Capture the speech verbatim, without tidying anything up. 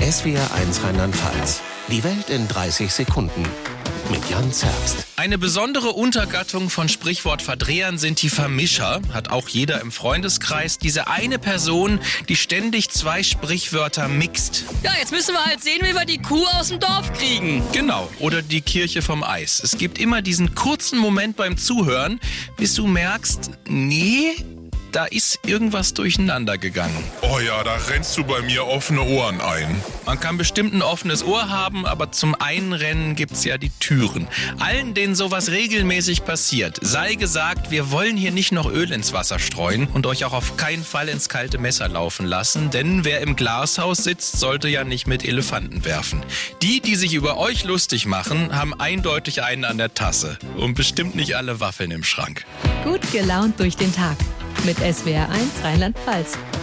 S W R eins Rheinland-Pfalz. Die Welt in dreißig Sekunden. Mit Jan Zerbst. Eine besondere Untergattung von Sprichwortverdrehern sind die Vermischer. Hat auch jeder im Freundeskreis. Diese eine Person, die ständig zwei Sprichwörter mixt. Ja, jetzt müssen wir halt sehen, wie wir die Kuh aus dem Dorf kriegen. Genau, oder die Kirche vom Eis. Es gibt immer diesen kurzen Moment beim Zuhören, bis du merkst, nee, da ist irgendwas durcheinander gegangen. Oh ja, da rennst du bei mir offene Ohren ein. Man kann bestimmt ein offenes Ohr haben, aber zum Einrennen gibt's ja die Türen. Allen, denen sowas regelmäßig passiert, sei gesagt, wir wollen hier nicht noch Öl ins Wasser streuen und euch auch auf keinen Fall ins kalte Messer laufen lassen, denn wer im Glashaus sitzt, sollte ja nicht mit Elefanten werfen. Die, die sich über euch lustig machen, haben eindeutig einen an der Tasse und bestimmt nicht alle Waffeln im Schrank. Gut gelaunt durch den Tag mit S W R eins Rheinland-Pfalz.